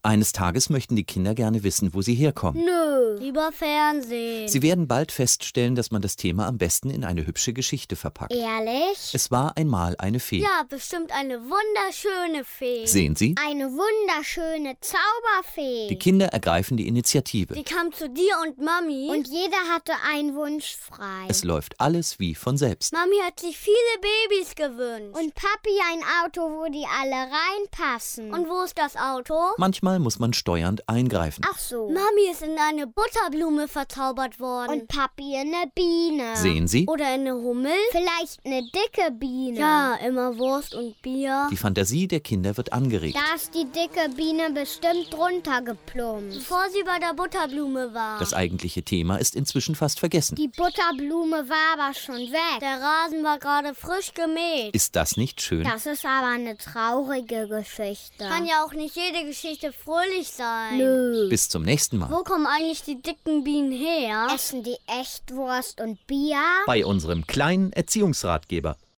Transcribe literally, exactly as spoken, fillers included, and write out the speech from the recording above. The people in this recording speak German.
Eines Tages möchten die Kinder gerne wissen, wo sie herkommen. Nö, lieber Fernsehen. Sie werden bald feststellen, dass man das Thema am besten in eine hübsche Geschichte verpackt. Ehrlich? Es war einmal eine Fee. Ja, bestimmt eine wunderschöne Fee. Sehen Sie? Eine wunderschöne Zauberfee. Die Kinder ergreifen die Initiative. Die kam zu dir und Mami. Und jeder hatte einen Wunsch frei. Es läuft alles wie von selbst. Mami hat sich viele Babys gewünscht. Und Papi ein Auto, wo die alle reinpassen. Und wo ist das Auto? Manchmal muss man steuernd eingreifen. Ach so. Mami ist in eine Butterblume verzaubert worden. Und Papi in eine Biene. Sehen Sie? Oder in eine Hummel. Vielleicht eine dicke Biene. Ja, immer Wurst und Bier. Die Fantasie der Kinder wird angeregt. Da ist die dicke Biene bestimmt runtergeplumpt. Bevor sie bei der Butterblume war. Das eigentliche Thema ist inzwischen fast vergessen. Die Butterblume war aber schon weg. Der Rasen war gerade frisch gemäht. Ist das nicht schön? Das ist aber eine traurige Geschichte. Kann ja auch nicht jede Geschichte fröhlich sein. Nö. Bis zum nächsten Mal. Wo kommen eigentlich die dicken Bienen her? Essen die Echtwurst und Bier? Bei unserem kleinen Erziehungsratgeber.